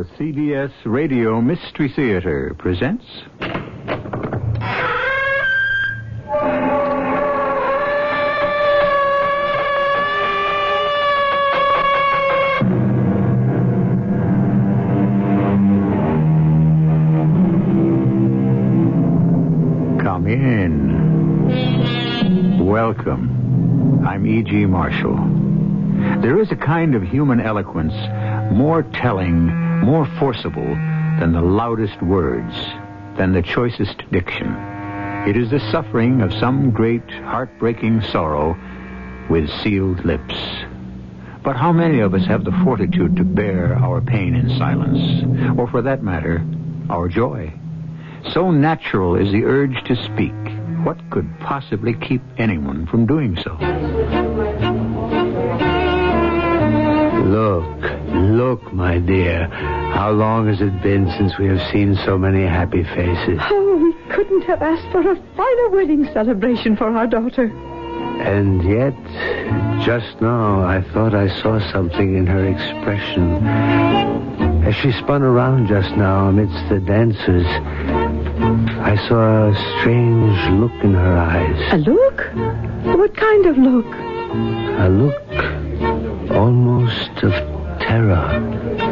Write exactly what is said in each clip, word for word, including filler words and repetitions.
C B S Radio Mystery Theater presents... Come in. Welcome. I'm E G. Marshall. There is a kind of human eloquence more telling, more forcible than the loudest words, than the choicest diction. It is the suffering of some great, heartbreaking sorrow with sealed lips. But how many of us have the fortitude to bear our pain in silence, or for that matter, our joy? So natural is the urge to speak. What could possibly keep anyone from doing so? Look, look, my dear. How long has it been since we have seen so many happy faces? Oh, we couldn't have asked for a finer wedding celebration for our daughter. And yet, just now, I thought I saw something in her expression. As she spun around just now amidst the dancers, I saw a strange look in her eyes. A look? What kind of look? A look almost of terror.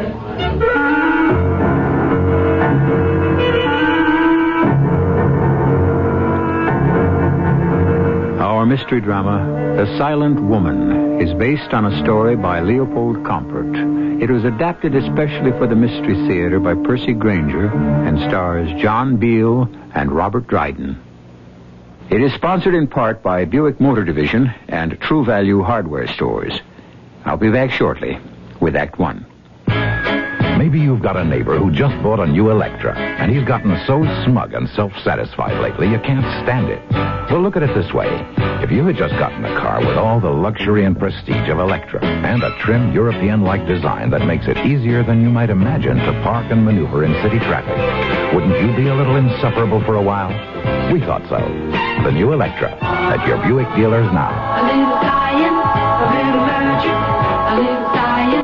Our mystery drama, The Silent Woman, is based on a story by Leopold Compert. It was adapted especially for the Mystery Theater by Percy Granger and stars John Beal and Robert Dryden. It is sponsored in part by Buick Motor Division and True Value Hardware Stores. I'll be back shortly with Act One. Maybe you've got a neighbor who just bought a new Electra, and he's gotten so smug and self-satisfied lately you can't stand it. Well, look at it this way. If you had just gotten a car with all the luxury and prestige of Electra and a trim European-like design that makes it easier than you might imagine to park and maneuver in city traffic, wouldn't you be a little insufferable for a while? We thought so. The new Electra at your Buick dealers now. A little science, a little virtue, a little science.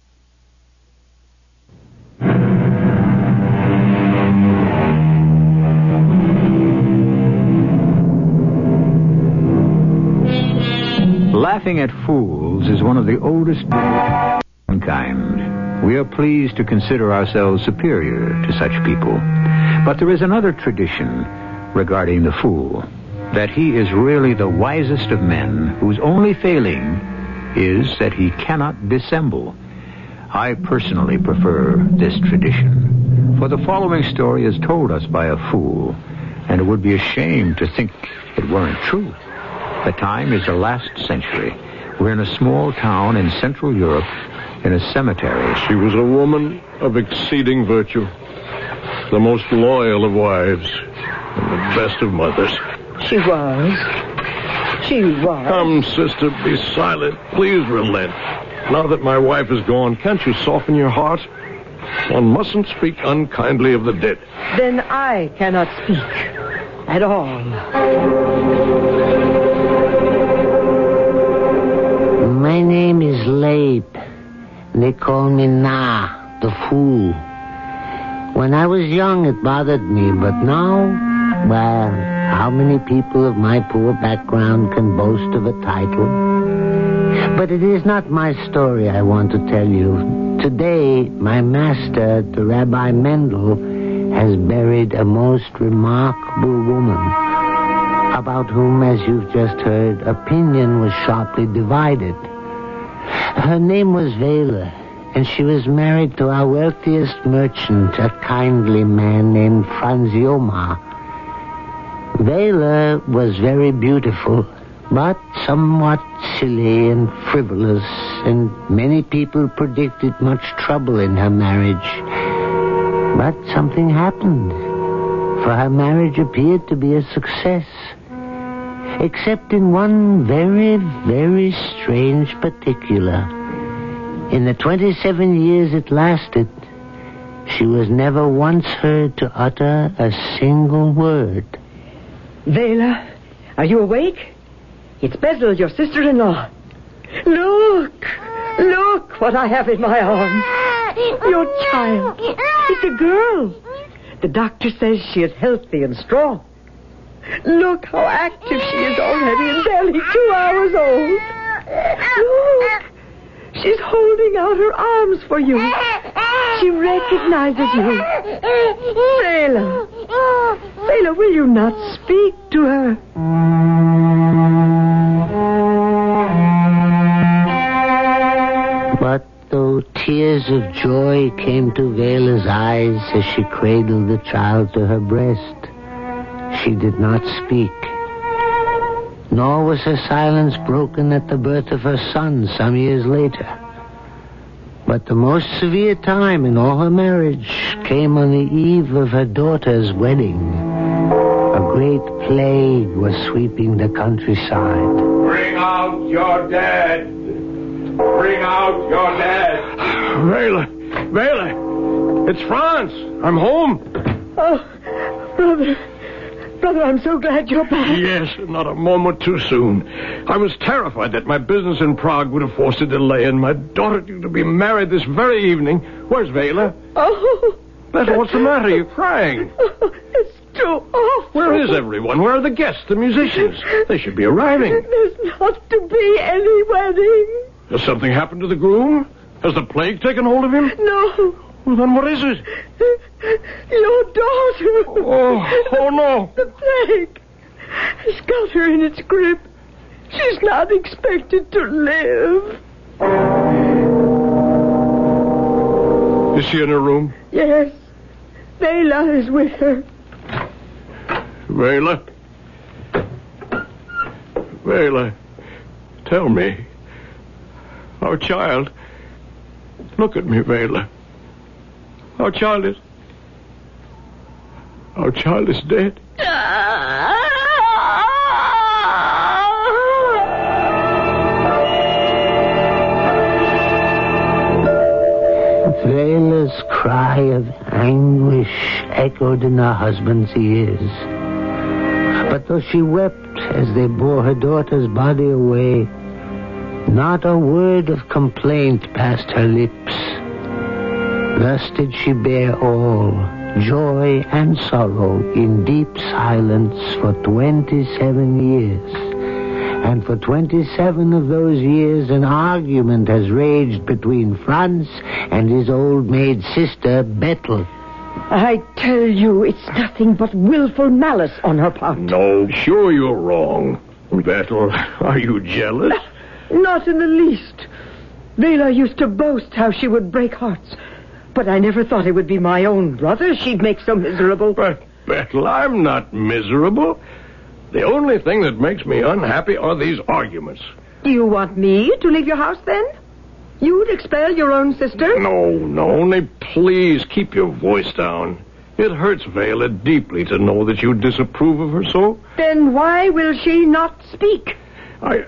Laughing at fools is one of the oldest mankind. We are pleased to consider ourselves superior to such people. But there is another tradition regarding the fool, that he is really the wisest of men, whose only failing is that he cannot dissemble. I personally prefer this tradition, for the following story is told us by a fool, and it would be a shame to think it weren't true. The time is the last century. We're in a small town in Central Europe, in a cemetery. She was a woman of exceeding virtue, the most loyal of wives, and the best of mothers. She was. She was. Come, sister, be silent. Please relent. Now that my wife is gone, can't you soften your heart? One mustn't speak unkindly of the dead. Then I cannot speak at all. My name is Leib. They call me Na, the fool. When I was young, it bothered me, but now, well, how many people of my poor background can boast of a title? But it is not my story I want to tell you. Today, my master, the Rabbi Mendel, has buried a most remarkable woman, about whom, as you've just heard, opinion was sharply divided. Her name was Wähler, and she was married to our wealthiest merchant, a kindly man named Franz Joma. Wähler was very beautiful, but somewhat silly and frivolous, and many people predicted much trouble in her marriage. But something happened, for her marriage appeared to be a success, except in one very, very strange particular. In the twenty-seven years it lasted, she was never once heard to utter a single word. Wähler, are you awake? It's Bezel, your sister-in-law. Look! Look what I have in my arms. Your child. It's a girl. The doctor says she is healthy and strong. Look how active she is already and barely two hours old. Look. She's holding out her arms for you. She recognizes you. Vela. Vela, will you not speak to her? But though tears of joy came to Vela's eyes as she cradled the child to her breast, she did not speak. Nor was her silence broken at the birth of her son some years later. But the most severe time in all her marriage came on the eve of her daughter's wedding. A great plague was sweeping the countryside. Bring out your dead. Bring out your dead. Vela. Vela. It's Franz. I'm home. Oh, brother. Brother, I'm so glad you're back. Yes, not a moment too soon. I was terrified that my business in Prague would have forced a delay, and my daughter due to be married this very evening. Where's Vela? Oh. Vela, what's the matter? You're crying. Oh, it's too awful. Where is everyone? Where are the guests, the musicians? They should be arriving. There's not to be any wedding. Has something happened to the groom? Has the plague taken hold of him? No. Well, then what is it? Your daughter. Oh, oh no. The plague has got her in its grip. She's not expected to live. Is she in her room? Yes. Vela is with her. Vela? Vela, tell me. Our child. Look at me, Vela. Our child is... Our child is dead. Vela's cry of anguish echoed in her husband's ears. But though she wept as they bore her daughter's body away, not a word of complaint passed her lips. Thus did she bear all, joy and sorrow, in deep silence for twenty-seven years. And for twenty-seven of those years, an argument has raged between Franz and his old maid sister, Bethel. I tell you, it's nothing but willful malice on her part. No, sure you're wrong. Bethel, are you jealous? Not in the least. Vela used to boast how she would break hearts. But I never thought it would be my own brother she'd make so miserable. But, Bethel, I'm not miserable. The only thing that makes me unhappy are these arguments. Do you want me to leave your house, then? You'd expel your own sister? No, no, only please keep your voice down. It hurts Vela deeply to know that you disapprove of her so. Then why will she not speak? I...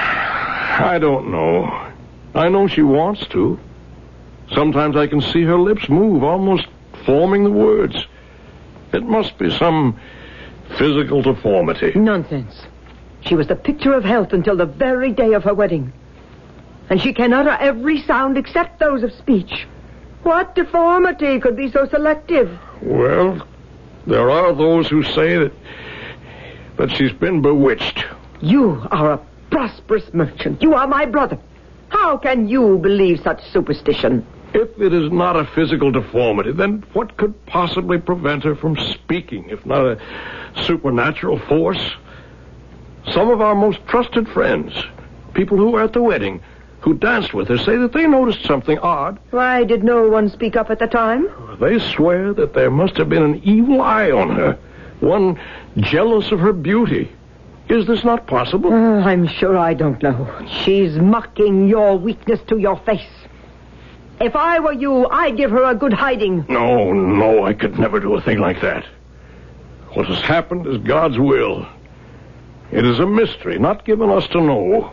I don't know. I know she wants to. Sometimes I can see her lips move, almost forming the words. It must be some physical deformity. Nonsense. She was the picture of health until the very day of her wedding. And she can utter every sound except those of speech. What deformity could be so selective? Well, there are those who say that, that she's been bewitched. You are a prosperous merchant. You are my brother. How can you believe such superstition? If it is not a physical deformity, then what could possibly prevent her from speaking, if not a supernatural force? Some of our most trusted friends, people who were at the wedding, who danced with her, say that they noticed something odd. Why did no one speak up at the time? They swear that there must have been an evil eye on her, one jealous of her beauty. Is this not possible? Uh, I'm sure I don't know. She's mocking your weakness to your face. If I were you, I'd give her a good hiding. No, no, I could never do a thing like that. What has happened is God's will. It is a mystery, not given us to know.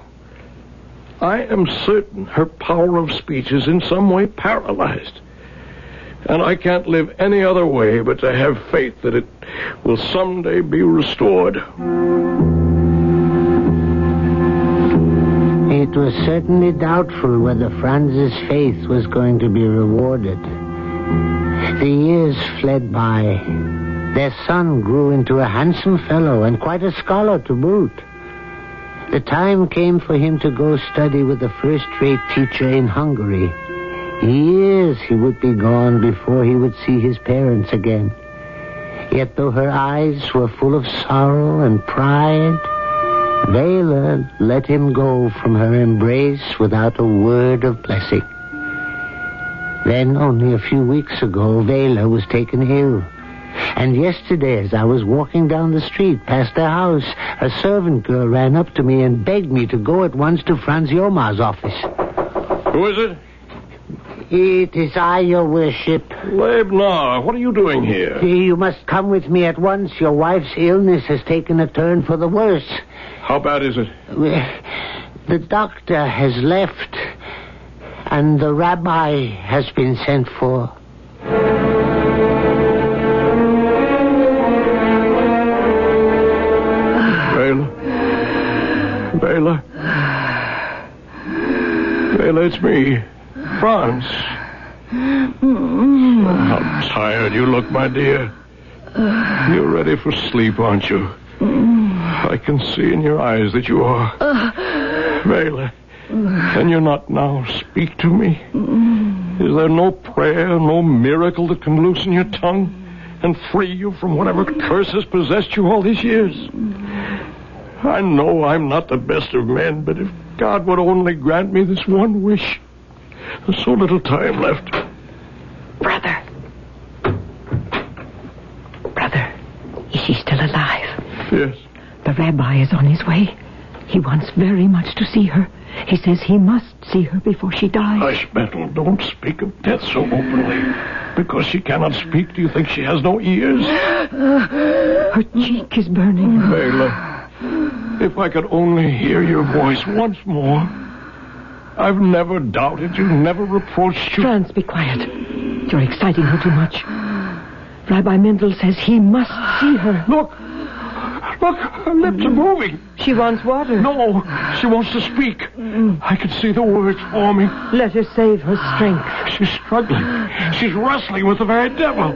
I am certain her power of speech is in some way paralyzed. And I can't live any other way but to have faith that it will someday be restored. It it was certainly doubtful whether Franz's faith was going to be rewarded. The years fled by. Their son grew into a handsome fellow and quite a scholar to boot. The time came for him to go study with a first-rate teacher in Hungary. Years he would be gone before he would see his parents again. Yet though her eyes were full of sorrow and pride, Vela let him go from her embrace without a word of blessing. Then, only a few weeks ago, Vela was taken ill. And yesterday, as I was walking down the street past their house, a servant girl ran up to me and begged me to go at once to Franz Yomar's office. Who is it? It is I, your worship. Leibnar, what are you doing here? You must come with me at once. Your wife's illness has taken a turn for the worse. How bad is it? The doctor has left, and the rabbi has been sent for. Vela? Vela? Vela, it's me. Franz. How tired you look, my dear. You're ready for sleep, aren't you? I can see in your eyes that you are. Vela, can you not now speak to me? Is there no prayer, no miracle that can loosen your tongue and free you from whatever curse has possessed you all these years? I know I'm not the best of men, but if God would only grant me this one wish. There's so little time left. Brother. Brother, is she still alive? Yes. The rabbi is on his way. He wants very much to see her. He says he must see her before she dies. Hush, Bethel. Don't speak of death so openly. Because she cannot speak, do you think she has no ears? Her cheek is burning. Vela, if I could only hear your voice once more. I've never doubted you, never reproached you. Franz, be quiet. You're exciting her too much. Rabbi Mendel says he must see her. Look. Look, her lips are moving. She wants water. No, she wants to speak. I can see the words forming. Let her save her strength. She's struggling. She's wrestling with the very devil.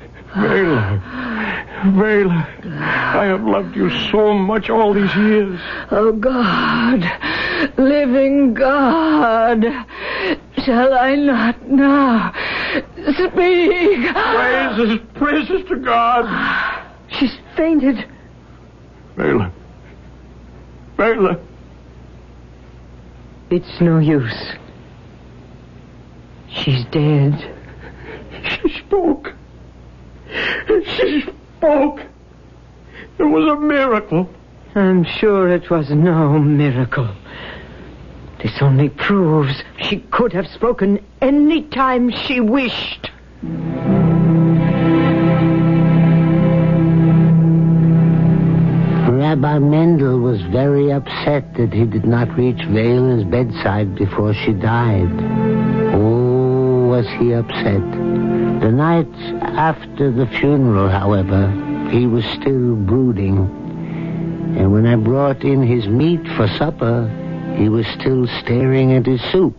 Vela, Vela, I have loved you so much all these years. Oh, God, living God, shall I not now speak? Praises, praises to God. She's fainted. Vela, Vela. It's no use. She's dead. She spoke. She spoke. It was a miracle. I'm sure it was no miracle. This only proves she could have spoken any time she wished. Rabbi Mendel was very upset that he did not reach Vela's bedside before she died. Oh, was he upset. The night after the funeral, however, he was still brooding. And when I brought in his meat for supper, he was still staring at his soup.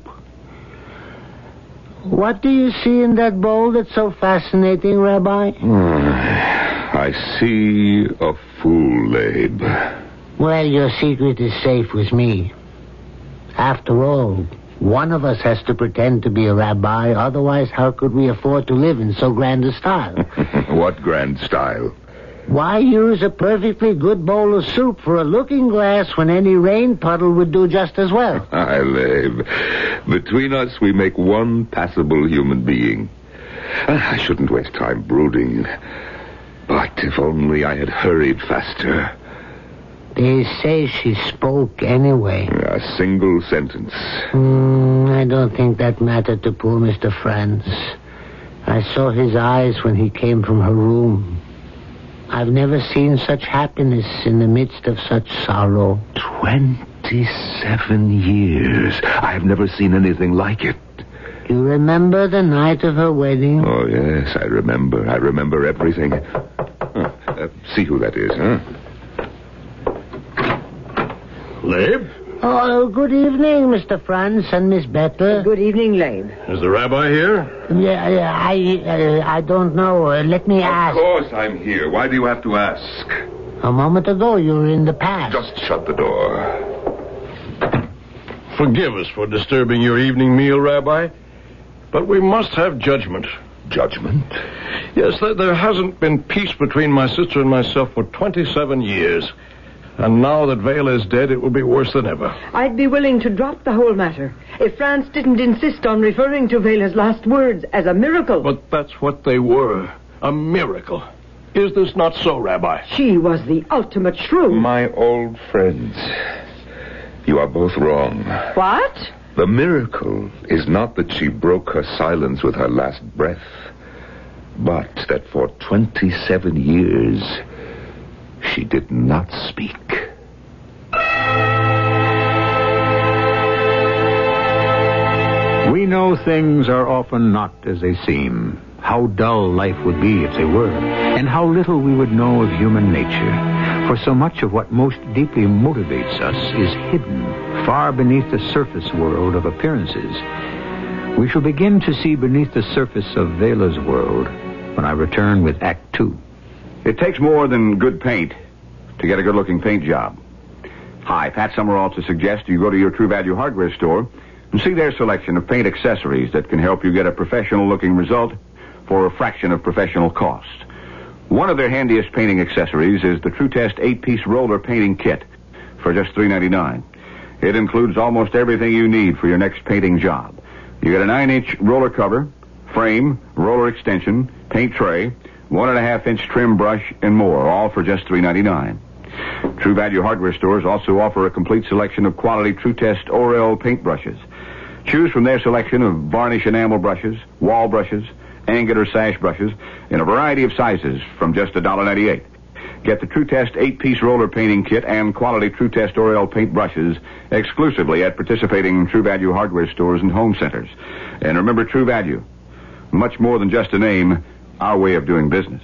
What do you see in that bowl that's so fascinating, Rabbi? I see a fool, Labe. Well, your secret is safe with me. After all, one of us has to pretend to be a rabbi, otherwise how could we afford to live in so grand a style? What grand style? Why use a perfectly good bowl of soup for a looking glass when any rain puddle would do just as well? Aye, Labe. Between us, we make one passable human being. I shouldn't waste time brooding. But if only I had hurried faster. They say she spoke anyway. A single sentence. Mm, I don't think that mattered to poor Mister Franz. I saw his eyes when he came from her room. I've never seen such happiness in the midst of such sorrow. Twenty-seven years. I've never seen anything like it. You remember the night of her wedding? Oh, yes, I remember. I remember everything. Huh. Uh, see who that is, huh? Labe? Oh, good evening, Mister Franz and Miss Bethel. Good evening, Labe. Is the rabbi here? Yeah, yeah, I, uh, I don't know. Uh, let me ask. Of course I'm here. Why do you have to ask? A moment ago, you were in the past. Just shut the door. Forgive us for disturbing your evening meal, Rabbi, but we must have judgment. Judgment? Yes, there, there hasn't been peace between my sister and myself for twenty-seven years. And now that Vela is dead, it will be worse than ever. I'd be willing to drop the whole matter if Franz didn't insist on referring to Vela's last words as a miracle. But that's what they were. A miracle. Is this not so, Rabbi? She was the ultimate shrew. My old friends, you are both wrong. What? The miracle is not that she broke her silence with her last breath, but that for twenty-seven years... she did not speak. We know things are often not as they seem. How dull life would be if they were, and how little we would know of human nature. For so much of what most deeply motivates us is hidden, far beneath the surface world of appearances. We shall begin to see beneath the surface of Vela's world when I return with Act Two. It takes more than good paint to get a good-looking paint job. Hi, Pat Summerall to suggest you go to your True Value hardware store and see their selection of paint accessories that can help you get a professional-looking result for a fraction of professional cost. One of their handiest painting accessories is the True Test eight-piece roller painting kit for just three ninety-nine. It includes almost everything you need for your next painting job. You get a nine-inch roller cover, frame, roller extension, paint tray, one and a half inch trim brush, and more, all for just three ninety-nine. True Value hardware stores also offer a complete selection of quality True Test Orel paint brushes. Choose from their selection of varnish enamel brushes, wall brushes, angular sash brushes, in a variety of sizes from just one dollar ninety-eight. Get the True Test eight-piece roller painting kit and quality True Test Orel paint brushes exclusively at participating True Value hardware stores and home centers. And remember, True Value, much more than just a name, our way of doing business.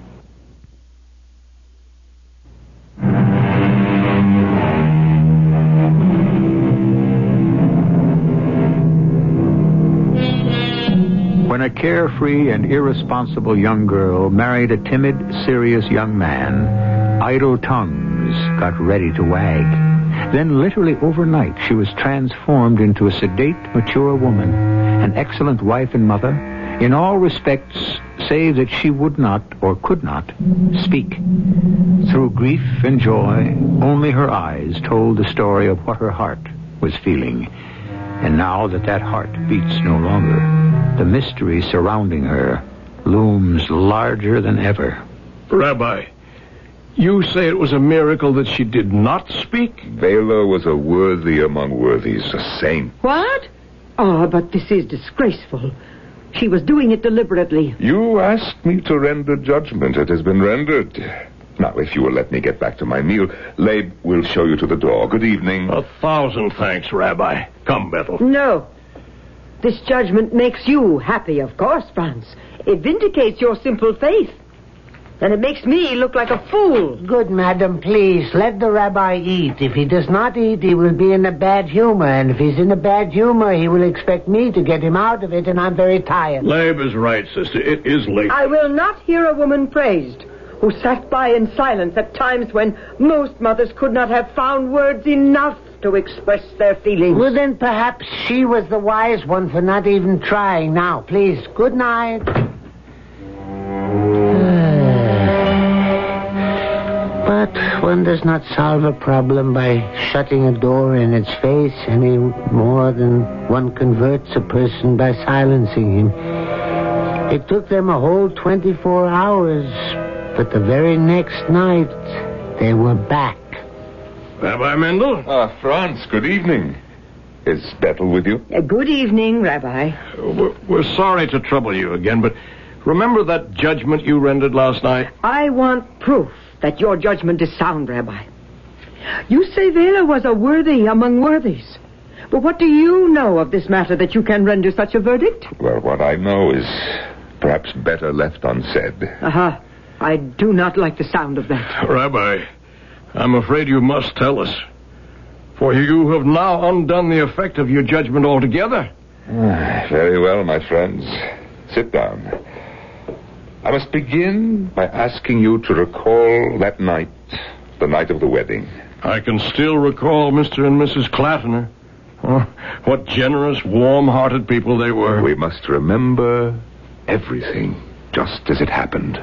When a carefree and irresponsible young girl married a timid, serious young man, idle tongues got ready to wag. Then, literally overnight, she was transformed into a sedate, mature woman, an excellent wife and mother, in all respects, save that she would not, or could not, speak. Through grief and joy, only her eyes told the story of what her heart was feeling. And now that that heart beats no longer, the mystery surrounding her looms larger than ever. Rabbi, you say it was a miracle that she did not speak? Vela was a worthy among worthies, a saint. What? Oh, but this is disgraceful. She was doing it deliberately. You asked me to render judgment. It has been rendered. Now, if you will let me get back to my meal, Labe will show you to the door. Good evening. A thousand thanks, Rabbi. Come, Bethel. No. This judgment makes you happy, of course, Franz. It vindicates your simple faith. And it makes me look like a fool. Good, madam, please, let the rabbi eat. If he does not eat, he will be in a bad humor. And if he's in a bad humor, he will expect me to get him out of it, and I'm very tired. Labe is right, sister. It is late. I will not hear a woman praised who sat by in silence at times when most mothers could not have found words enough to express their feelings. Well, then perhaps she was the wise one for not even trying. Now, please, good night. But one does not solve a problem by shutting a door in its face any more than one converts a person by silencing him. It took them a whole twenty-four hours, but the very next night they were back. Rabbi Mendel? Ah, Franz, good evening. Is Bethel with you? Uh, good evening, Rabbi. We're, we're sorry to trouble you again, but remember that judgment you rendered last night? I want proof that your judgment is sound, Rabbi. You say Vela was a worthy among worthies. But what do you know of this matter that you can render such a verdict? Well, what I know is perhaps better left unsaid. Uh-huh. I do not like the sound of that. Rabbi, I'm afraid you must tell us. For you have now undone the effect of your judgment altogether. Ah, very well, my friends. Sit down. I must begin by asking you to recall that night, the night of the wedding. I can still recall Mister and Missus Clattener. Oh, what generous, warm-hearted people they were. We must remember everything just as it happened.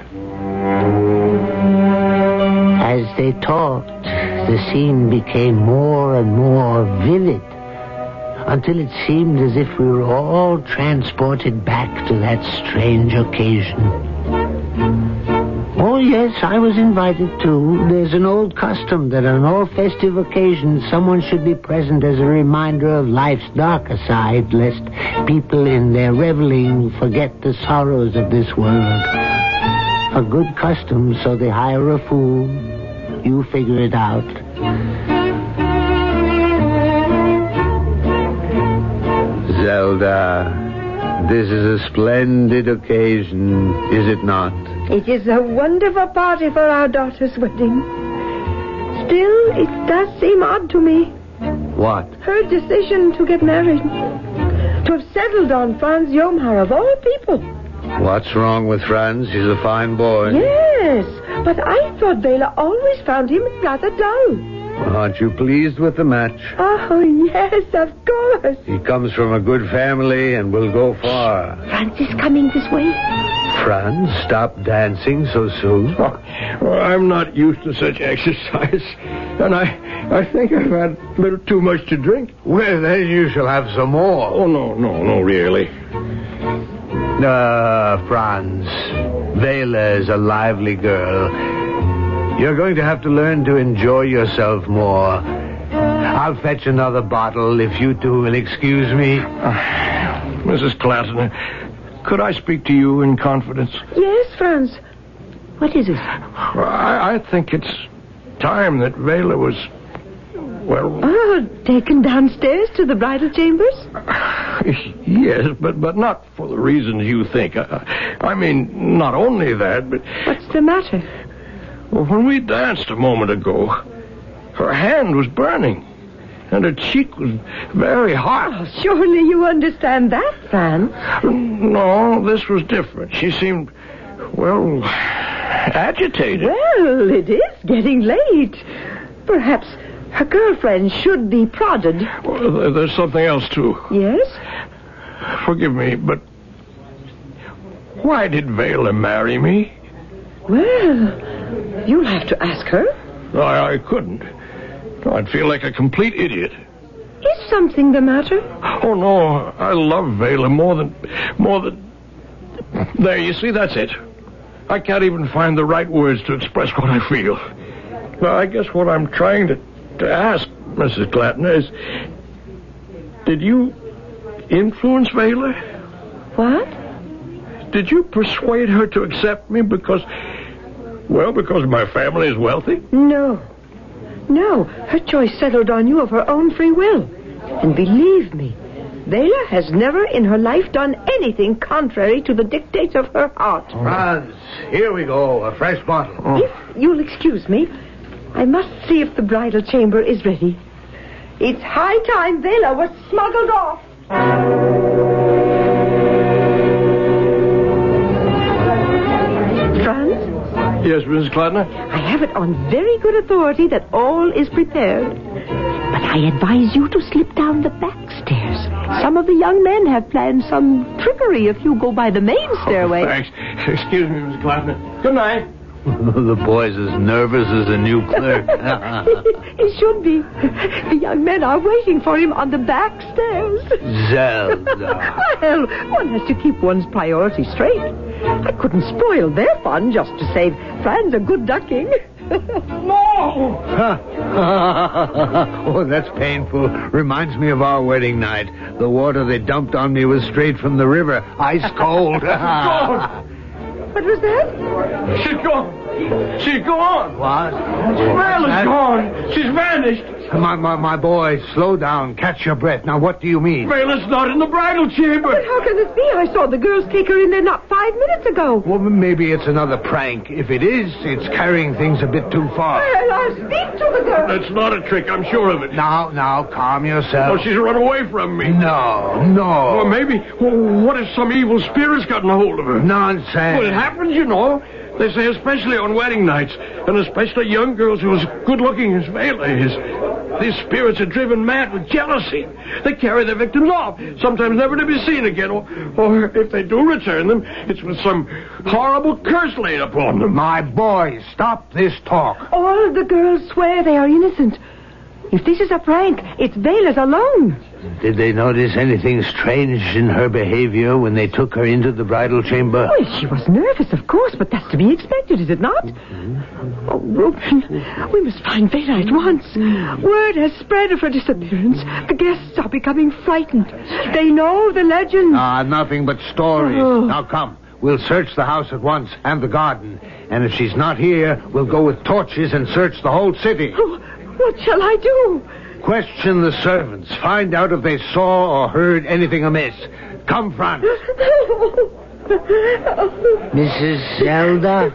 As they talked, the scene became more and more vivid, until it seemed as if we were all transported back to that strange occasion. Oh, yes, I was invited too. There's an old custom that on all festive occasions someone should be present as a reminder of life's darker side, lest people in their reveling forget the sorrows of this world. A good custom, so they hire a fool. You figure it out. Zelda, this is a splendid occasion, is it not? It is a wonderful party for our daughter's wedding. Still, it does seem odd to me. What? Her decision to get married. To have settled on Franz Jomar of all people. What's wrong with Franz? He's a fine boy. Yes, but I thought Vela always found him rather dull. Aren't you pleased with the match? Oh, yes, of course. He comes from a good family and will go far. Franz is coming this way. Franz, stop dancing so soon. Oh, well, I'm not used to such exercise, and I, I think I've had a little too much to drink. Well, then you shall have some more. Oh, no, no, no, really. Uh, Franz, Vela is a lively girl. You're going to have to learn to enjoy yourself more. I'll fetch another bottle if you two will excuse me. Uh, Missus Clattener, could I speak to you in confidence? Yes, Franz. What is it? I, I think it's time that Vela was, well... Oh, taken downstairs to the bridal chambers? Yes, but, but not for the reasons you think. I, I mean, not only that, but... What's the matter? Well, when we danced a moment ago, her hand was burning, and her cheek was very hot. Oh, surely you understand that, Franz. No, this was different. She seemed, well, agitated. Well, it is getting late. Perhaps her girlfriend should be prodded. Well, there's something else, too. Yes? Forgive me, but why did Vela marry me? Well, you'll have to ask her. I, I couldn't. I'd feel like a complete idiot. Is something the matter? Oh, no. I love Vela more than... more than... There, you see, that's it. I can't even find the right words to express what I feel. Well, I guess what I'm trying to, to ask, Missus Clattener, is... Did you influence Vela? What? Did you persuade her to accept me because... Well, because my family is wealthy? No. No. Her choice settled on you of her own free will. And believe me, Vela has never in her life done anything contrary to the dictates of her heart. Franz, here we go. A fresh bottle. Oh. If you'll excuse me, I must see if the bridal chamber is ready. It's high time Vela was smuggled off. Franz? Yes, Missus Clattener? I have it on very good authority that all is prepared. But I advise you to slip down the back stairs. Some of the young men have planned some trickery if you go by the main stairway. Oh, thanks. Excuse me, Missus Clattener. Good night. The boy's as nervous as a new clerk. He should be. The young men are waiting for him on the back stairs. Zelda. Well, one has to keep one's priorities straight. I couldn't spoil their fun just to save Franz a good ducking. No! Oh, that's painful. Reminds me of our wedding night. The water they dumped on me was straight from the river. Ice cold. What was that? She's gone. She's gone. What? Vela's gone. She's vanished. My, my, my boy, slow down. Catch your breath. Now, what do you mean? Vela's not in the bridal chamber. But how can this be? I saw the girls take her in there not five minutes ago. Well, maybe it's another prank. If it is, it's carrying things a bit too far. Well, I'll speak to the girl. That's not a trick, I'm sure of it. Now, now, calm yourself. Oh, she's run away from me. No, no. Or maybe, well, what if some evil spirit's gotten a hold of her? Nonsense. Well, it happens, you know. They say especially on wedding nights, and especially young girls who are as good-looking as Vela is. These spirits are driven mad with jealousy. They carry their victims off, sometimes never to be seen again. Or, or if they do return them, it's with some horrible curse laid upon them. My boy, stop this talk. All of the girls swear they are innocent. If this is a prank, it's Vela's alone. Did they notice anything strange in her behavior when they took her into the bridal chamber? Well, she was nervous, of course, but that's to be expected, is it not? Mm-hmm. Oh, Reuben, we must find Vela at once. Word has spread of her disappearance. The guests are becoming frightened. They know the legend. Ah, nothing but stories. Oh. Now, come. We'll search the house at once and the garden. And if she's not here, we'll go with torches and search the whole city. Oh, what shall I do? Question the servants. Find out if they saw or heard anything amiss. Come, Franz. Missus Zelda?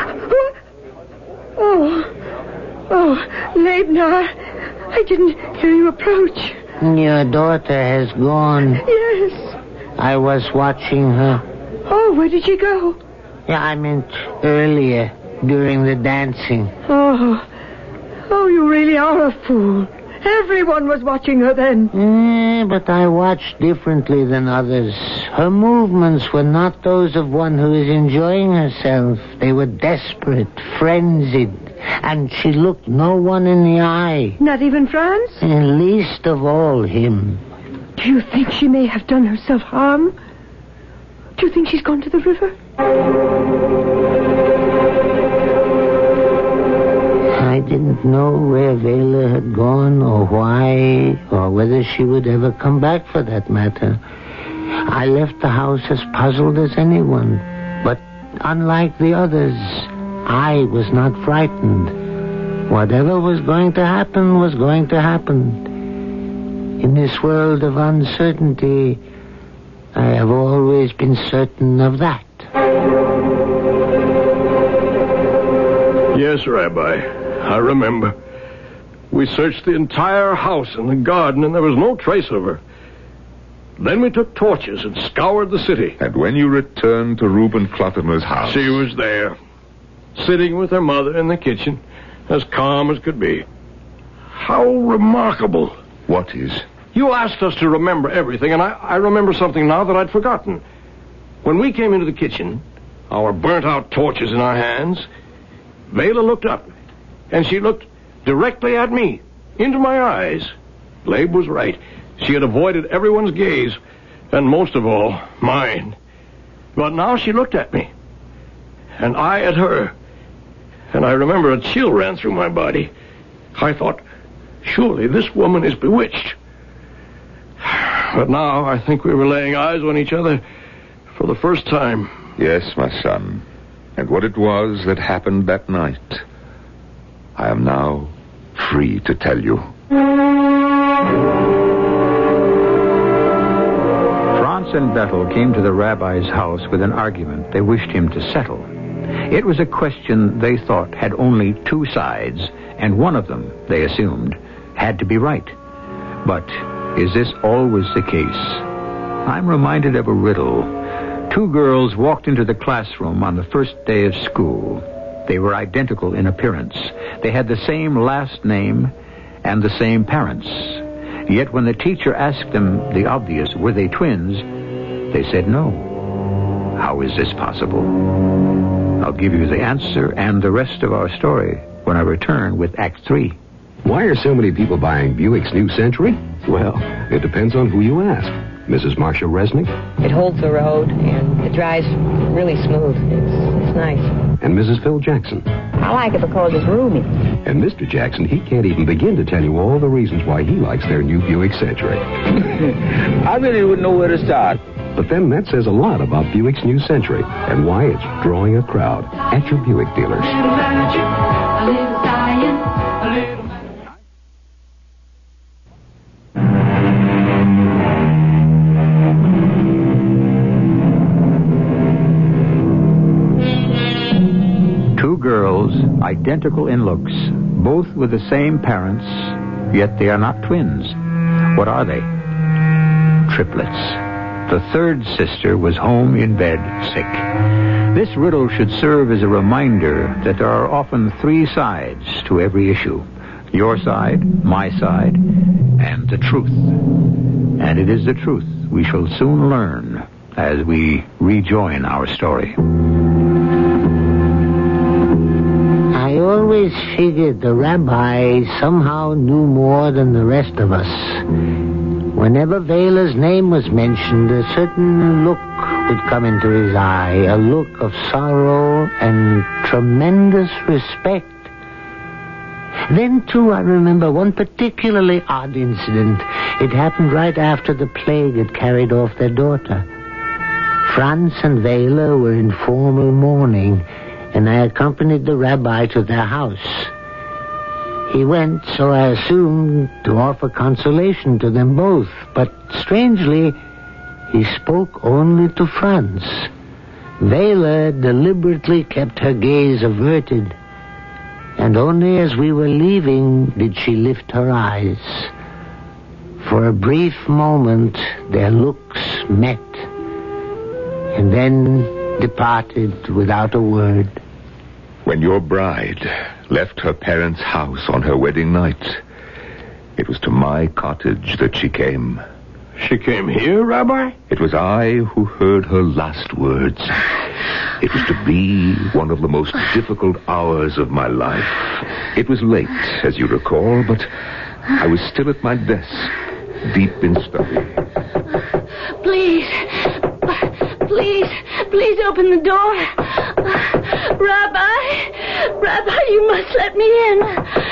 Oh, oh, Leibniz, I didn't hear you approach. Your daughter has gone. Yes. I was watching her. Oh, where did she go? Yeah, I meant earlier, during the dancing. Oh, oh, you really are a fool. Everyone was watching her then. Eh, but I watched differently than others. Her movements were not those of one who is enjoying herself. They were desperate, frenzied, and she looked no one in the eye. Not even Franz? And least of all him. Do you think she may have done herself harm? Do you think she's gone to the river? I didn't know where Vela had gone or why, or whether she would ever come back for that matter. I left the house as puzzled as anyone, but unlike the others, I was not frightened. Whatever was going to happen was going to happen. In this world of uncertainty, I have always been certain of that. Yes, Rabbi. I remember. We searched the entire house and the garden, and there was no trace of her. Then we took torches and scoured the city. And when you returned to Reuben Clotimer's house... She was there, sitting with her mother in the kitchen, as calm as could be. How remarkable. What is? You asked us to remember everything, and I, I remember something now that I'd forgotten. When we came into the kitchen, our burnt-out torches in our hands, Vela looked up. And she looked directly at me, into my eyes. Labe was right. She had avoided everyone's gaze, and most of all, mine. But now she looked at me, and I at her. And I remember a chill ran through my body. I thought, surely this woman is bewitched. But now I think we were laying eyes on each other for the first time. Yes, my son. And what it was that happened that night, I am now free to tell you. Franz and Bettel came to the rabbi's house with an argument they wished him to settle. It was a question they thought had only two sides, and one of them, they assumed, had to be right. But is this always the case? I'm reminded of a riddle. Two girls walked into the classroom on the first day of school. They were identical in appearance. They had the same last name and the same parents. Yet when the teacher asked them the obvious, were they twins, they said no. How is this possible? I'll give you the answer and the rest of our story when I return with Act Three. Why are so many people buying Buick's New Century? Well, it depends on who you ask. Missus Marcia Resnick? It holds the road, and it drives really smooth. It's, it's nice. And Missus Phil Jackson? I like it because it's roomy. And Mister Jackson, he can't even begin to tell you all the reasons why he likes their new Buick Century. I really wouldn't know where to start. But then that says a lot about Buick's New Century and why it's drawing a crowd at your Buick dealers. girls, identical in looks, both with the same parents, yet they are not twins. What are they? Triplets. The third sister was home in bed, sick. This riddle should serve as a reminder that there are often three sides to every issue. Your side, my side, and the truth. And it is the truth we shall soon learn as we rejoin our story. I always figured the rabbi somehow knew more than the rest of us. Whenever Vela's name was mentioned, a certain look would come into his eye, a look of sorrow and tremendous respect. Then, too, I remember one particularly odd incident. It happened right after the plague had carried off their daughter. Franz and Vela were in formal mourning, and I accompanied the rabbi to their house. He went, so I assumed, to offer consolation to them both. But, strangely, he spoke only to Franz. Vela deliberately kept her gaze averted, and only as we were leaving did she lift her eyes. For a brief moment, their looks met, and then departed without a word. When your bride left her parents' house on her wedding night, it was to my cottage that she came. She came here, Rabbi? It was I who heard her last words. It was to be one of the most difficult hours of my life. It was late, as you recall, but I was still at my desk, deep in study. Please, please, please open the door. Rabbi, Rabbi, you must let me in.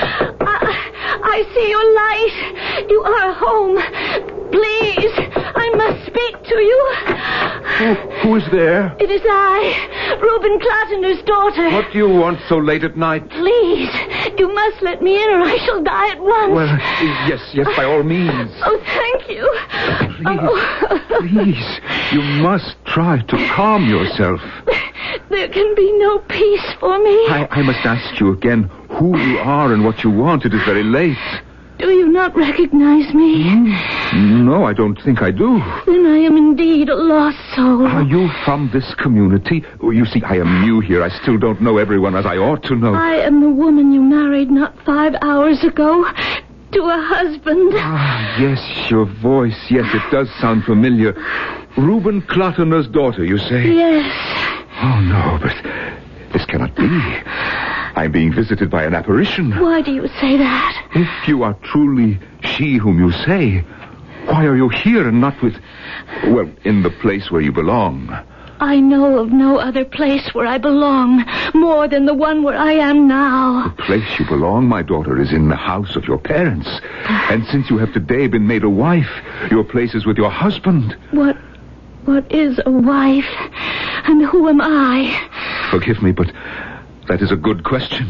I, I see your light. You are home. Please, I must speak to you. Who, who is there? It is I, Reuben Clattener's daughter. What do you want so late at night? Please, you must let me in or I shall die at once. Well, yes, yes, by all means. Oh, thank you. Please, oh. please, you must try to calm yourself. There can be no peace for me. I, I must ask you again who you are and what you want. It is very late. Do you not recognize me? Mm, no, I don't think I do. Then I am indeed a lost soul. Are you from this community? Oh, you see, I am new here. I still don't know everyone as I ought to know. I am the woman you married not five hours ago to a husband. Ah, yes, your voice. Yes, it does sound familiar. Reuben Clattener's daughter, you say? Yes. Oh, no, but this cannot be. I'm being visited by an apparition. Why do you say that? If you are truly she whom you say, why are you here and not with, well, in the place where you belong? I know of no other place where I belong, more than the one where I am now. The place you belong, my daughter, is in the house of your parents. And since you have today been made a wife, your place is with your husband. What, what is a wife? And who am I? Forgive me, but that is a good question.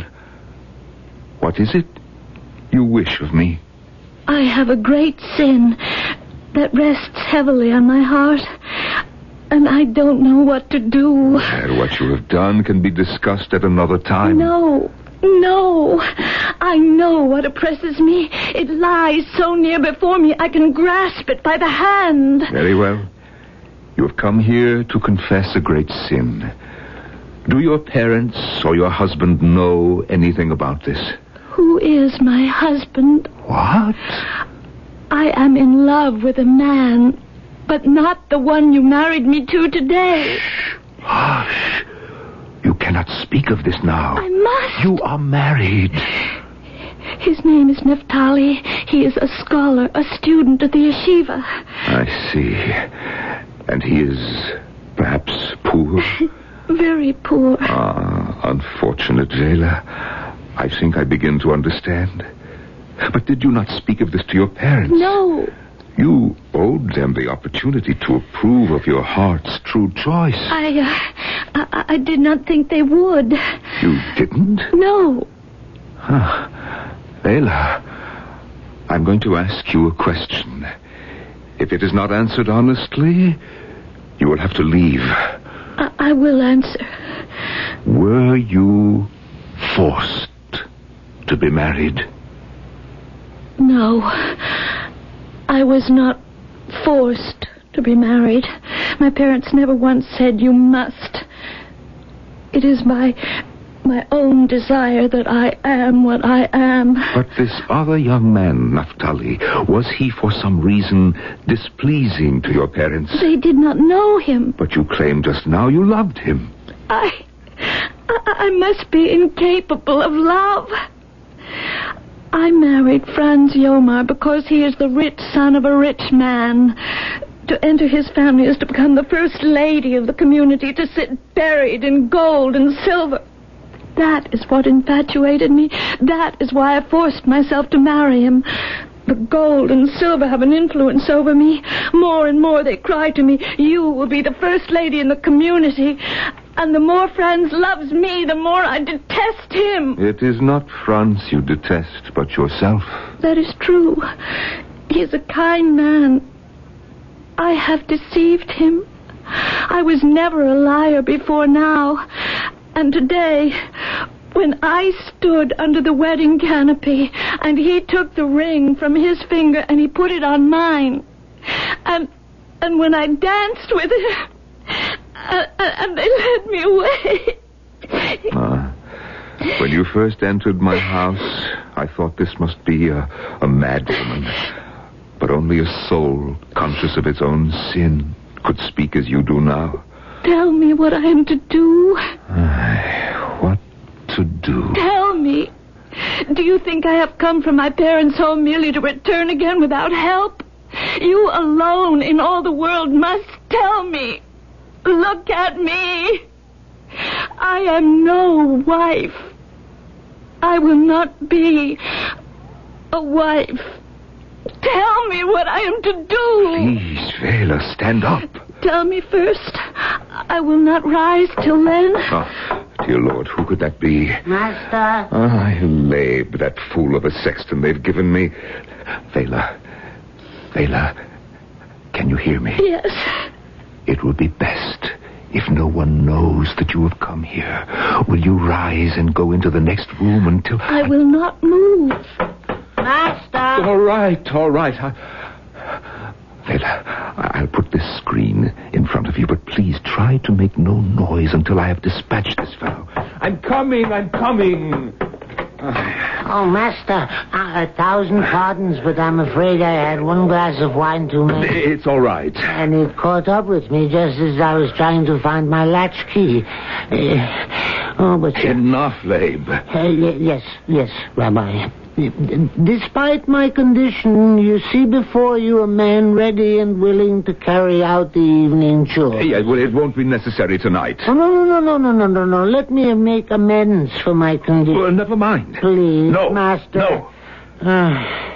What is it you wish of me? I have a great sin that rests heavily on my heart, and I don't know what to do. Well, what you have done can be discussed at another time. No, no. I know what oppresses me. It lies so near before me, I can grasp it by the hand. Very well. You have come here to confess a great sin. Do your parents or your husband know anything about this? Who is my husband? What? I am in love with a man, but not the one you married me to today. Hush. You cannot speak of this now. I must. You are married. His name is Neftali. He is a scholar, a student at the yeshiva. I see. And he is perhaps poor? Very poor. Ah, unfortunate, Vela. I think I begin to understand. But did you not speak of this to your parents? No. You owed them the opportunity to approve of your heart's true choice. I, uh, I, I did not think they would. You didn't? No. Huh. Vela, I'm going to ask you a question. If it is not answered honestly, you will have to leave. I, I will answer. Were you forced to be married? No. I was not forced to be married. My parents never once said you must. It is my my own desire that I am what I am. But this other young man, Naphtali, was he for some reason displeasing to your parents? They did not know him. But you claimed just now you loved him. I... I, I must be incapable of love. I married Franz Yomar because he is the rich son of a rich man. To enter his family is to become the first lady of the community, to sit buried in gold and silver. That is what infatuated me. That is why I forced myself to marry him. The gold and silver have an influence over me. More and more they cry to me, you will be the first lady in the community. And the more Franz loves me, the more I detest him. It is not Franz you detest, but yourself. That is true. He is a kind man. I have deceived him. I was never a liar before now. And today, when I stood under the wedding canopy, and he took the ring from his finger and he put it on mine, and and when I danced with it, uh, and they led me away. Uh, when you first entered my house, I thought this must be a, a mad woman. But only a soul conscious of its own sin could speak as you do now. Tell me what I am to do. Ay, what to do? Tell me. Do you think I have come from my parents' home merely to return again without help? You alone in all the world must tell me. Look at me. I am no wife. I will not be a wife. Tell me what I am to do. Please, Vela, stand up. Tell me first. I will not rise till then. Oh, dear Lord, who could that be? Master. Ah, Labe, that fool of a sexton they've given me. Vela. Vela, can you hear me? Yes. It would be best if no one knows that you have come here. Will you rise and go into the next room until... I will not move. Master. All right, all right. I... Vela, I'll put this screen in front of you, but please try to make no noise until I have dispatched this fellow. I'm coming, I'm coming. Oh, Master, uh, a thousand pardons, but I'm afraid I had one glass of wine too many. It's all right. And it caught up with me just as I was trying to find my latchkey. Uh, oh, but... Enough, Labe. Uh, y- yes, yes, Rabbi. Despite my condition, you see before you a man ready and willing to carry out the evening chore. Yeah, well, it won't be necessary tonight. Oh, no, no, no, no, no, no, no. Let me make amends for my condition. Well, never mind. Please, no, Master. No. Uh,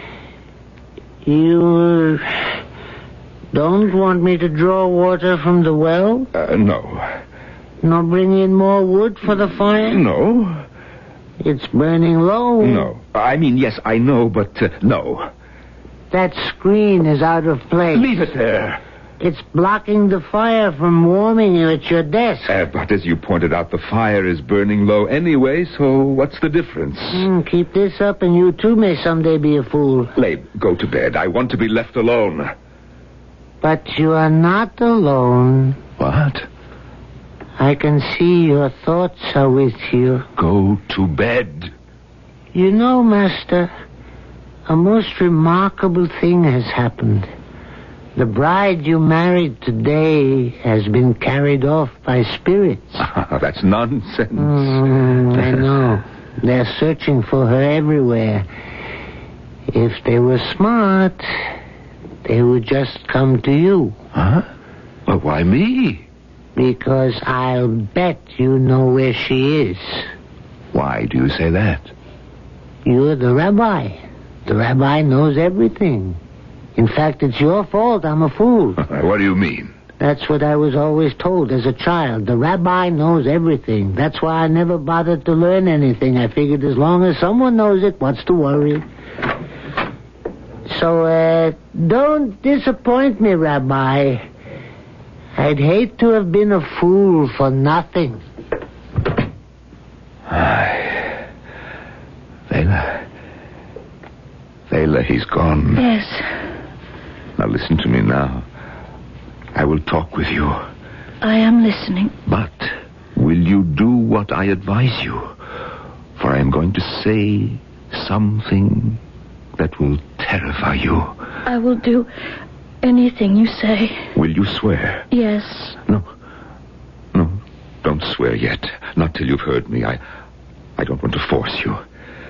you uh, don't want me to draw water from the well? Uh, no. Nor bring in more wood for the fire? No. It's burning low. No. I mean, yes, I know, but uh, no. That screen is out of place. Leave it there. It's blocking the fire from warming you at your desk. Uh, but as you pointed out, the fire is burning low anyway, so what's the difference? Mm, keep this up and you too may someday be a fool. Labe, go to bed. I want to be left alone. But you are not alone. What? I can see your thoughts are with you. Go to bed. You know, Master, a most remarkable thing has happened. The bride you married today has been carried off by spirits. That's nonsense. Mm, I know. They're searching for her everywhere. If they were smart, they would just come to you. Huh? Well, why me? Because I'll bet you know where she is. Why do you say that? You're the rabbi. The rabbi knows everything. In fact, it's your fault I'm a fool. What do you mean? That's what I was always told as a child. The rabbi knows everything. That's why I never bothered to learn anything. I figured as long as someone knows it, what's to worry? So, uh, don't disappoint me, Rabbi. I'd hate to have been a fool for nothing. Aye. Vela, he's gone. Yes. Now listen to me now. I will talk with you. I am listening. But will you do what I advise you? For I am going to say something that will terrify you. I will do anything you say. Will you swear? Yes. No. No, don't swear yet. Not till you've heard me. I, I don't want to force you.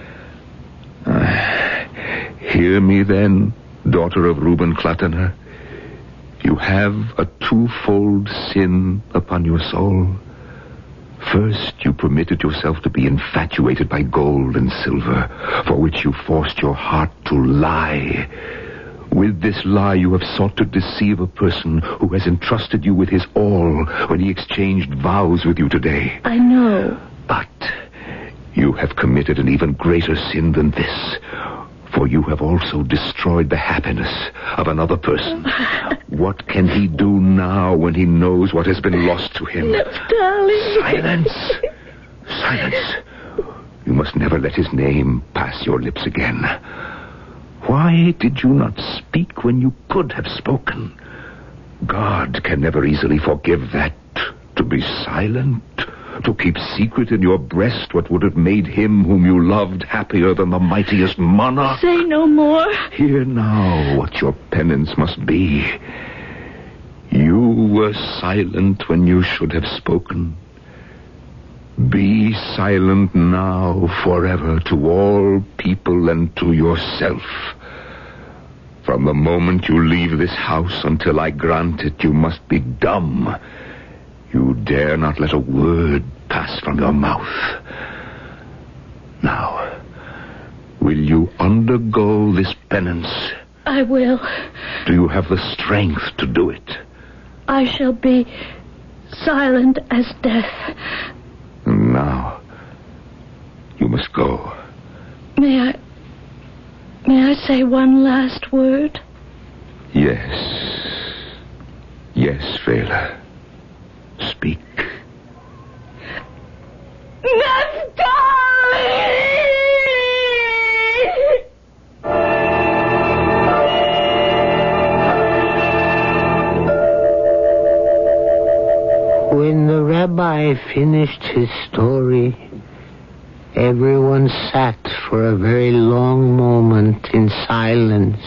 Uh, hear me then, daughter of Reuben Klatener. You have a twofold sin upon your soul. First, you permitted yourself to be infatuated by gold and silver, for which you forced your heart to lie. With this lie, you have sought to deceive a person who has entrusted you with his all when he exchanged vows with you today. I know. But you have committed an even greater sin than this, for you have also destroyed the happiness of another person. What can he do now when he knows what has been lost to him? No, darling. Silence. Silence. You must never let his name pass your lips again. Why did you not speak when you could have spoken? God can never easily forgive that. To be silent, to keep secret in your breast what would have made him whom you loved happier than the mightiest monarch. Say no more. Hear now what your penance must be. You were silent when you should have spoken. Be silent now forever to all people and to yourself. From the moment you leave this house until I grant it, you must be dumb. You dare not let a word pass from your mouth. Now, will you undergo this penance? I will. Do you have the strength to do it? I shall be silent as death. Now, you must go. May I... May I say one last word? Yes. Yes, Vela. Speak. When the rabbi finished his story, everyone sat for a very long moment in silence.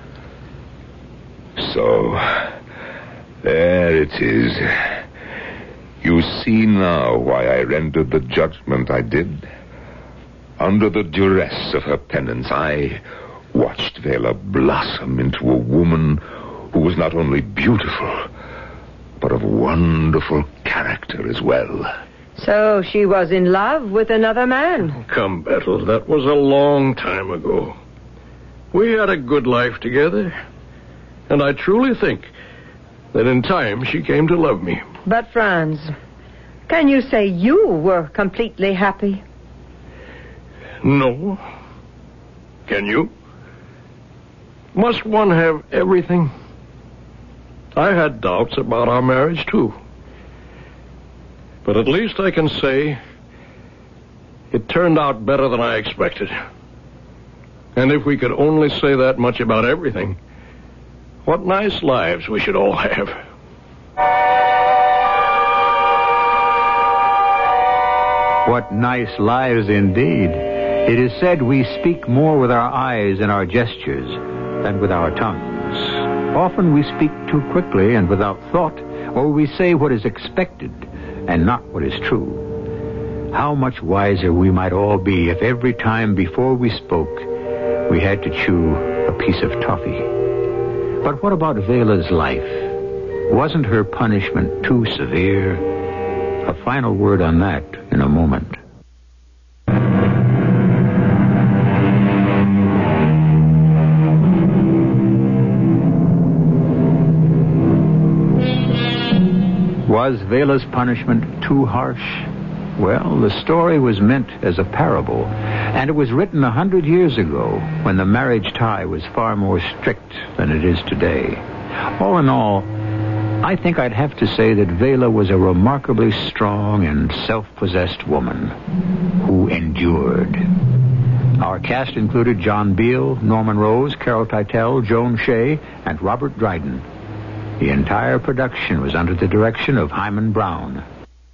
So, there it is. You see now why I rendered the judgment I did. Under the duress of her penance, I watched Vela blossom into a woman who was not only beautiful, but of wonderful character as well. So she was in love with another man. Come, Bethel, that was a long time ago. We had a good life together, and I truly think that in time she came to love me. But, Franz, can you say you were completely happy? No. Can you? Must one have everything? I had doubts about our marriage, too. But at least I can say it turned out better than I expected. And if we could only say that much about everything, what nice lives we should all have. What nice lives indeed. It is said we speak more with our eyes and our gestures than with our tongues. Often we speak too quickly and without thought, or we say what is expected and not what is true. How much wiser we might all be if every time before we spoke, we had to chew a piece of toffee. But what about Vela's life? Wasn't her punishment too severe? A final word on that in a moment. Was Vela's punishment too harsh? Well, the story was meant as a parable, and it was written a hundred years ago when the marriage tie was far more strict than it is today. All in all, I think I'd have to say that Vela was a remarkably strong and self-possessed woman who endured. Our cast included John Beal, Norman Rose, Carol Teitel, Joan Shea, and Robert Dryden. The entire production was under the direction of Hyman Brown.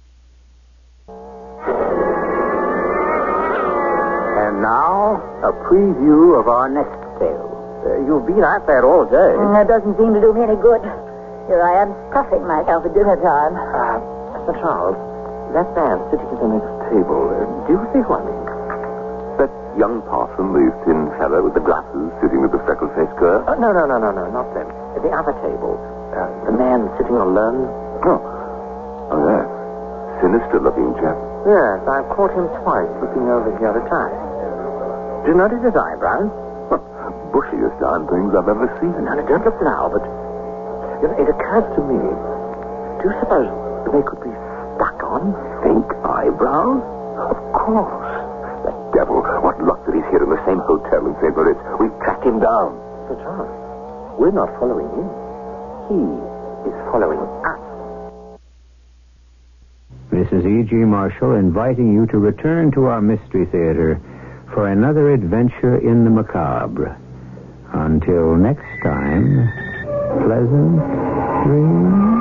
And now, a preview of our next tale. Uh, you've been at that all day. Mm, it doesn't seem to do me any good. Here I am, stuffing myself at dinner time. Uh, Sir Charles, that man sitting at the next table, uh, do you see what I mean? That young parson, the thin fellow with the glasses, sitting with the freckle-faced girl? Uh, no, no, no, no, no, not them. At the other table. Uh, the man sitting alone. Oh. Oh, yes. Sinister-looking chap. Yes, I've caught him twice looking over the other side. Do you notice his eyebrows? Bushiest darn things I've ever seen. No, no, don't look now, but you know, it occurs to me. Do you suppose they could be stuck on? Fake eyebrows? Of course. That devil. What luck that he's here in the same hotel in Saint Moritz. We've tracked him down. Sir Charles, we're not following him. He is following us. Missus E G. Marshall inviting you to return to our Mystery Theater for another adventure in the macabre. Until next time, pleasant dreams.